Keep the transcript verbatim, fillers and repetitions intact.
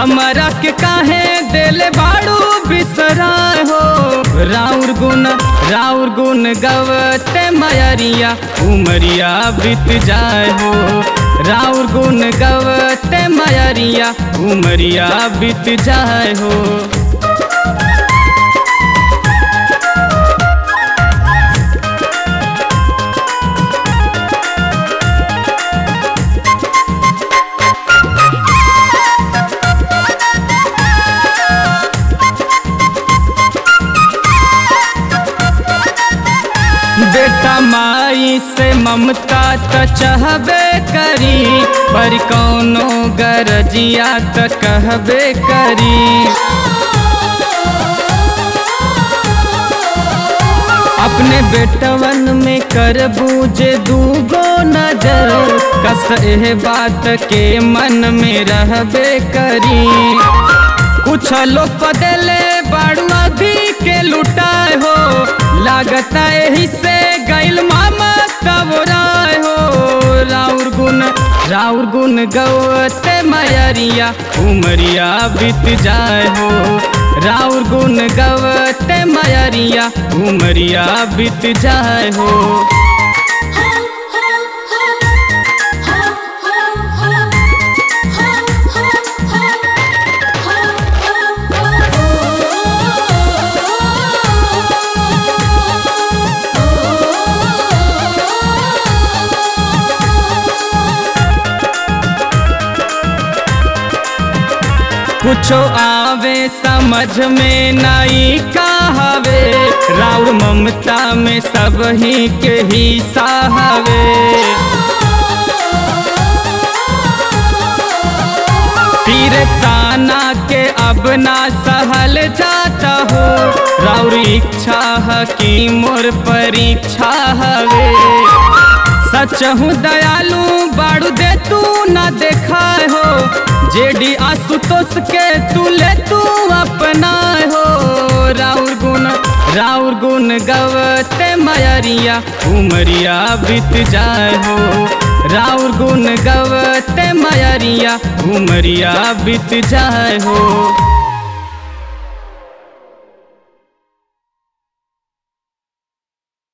हमरा के काहे देले बाड़ू बिसराय हो। राउर गुन राउर गुन गवते मयरिया उमरिया बीत जाए हो। राउर गुन गवते मयरिया उमरिया बीत जाए हो। बेटा माई से ममता त चाहबे करी, पर कौनो गरजिया त कहबे करी। अपने बेटवन में कर बूझे दूगो नजर, कस एह बात के मन में रहबे करी। कुछ लोग बदले बाड़ू अभी के लुटाए हो, लागता यही से गैल मामा तब राय हो। राउर गुन राउर गुन गवते मयरिया उमरिया बीत जाए हो। राउर गुन गवते मयरिया उमरिया बीत जाए हो। कुछो आवे समझ में नाई कहवे, राउर ममता में सब ही के ही साहवे। तीर ताना के अब ना सहल जाता हो, राउर इच्छा है कि मोर परीक्षा हवे। सच हूँ दयालु बाड़ू दे तू ना देखा हो, जेडी आशुतोष के तू ले तू अपना हो। राउर गुन राउर गुन गवते मयरिया उमरिया बीत जाए हो। राउर गुन गवते मयरिया उमरिया बीत जाए हो।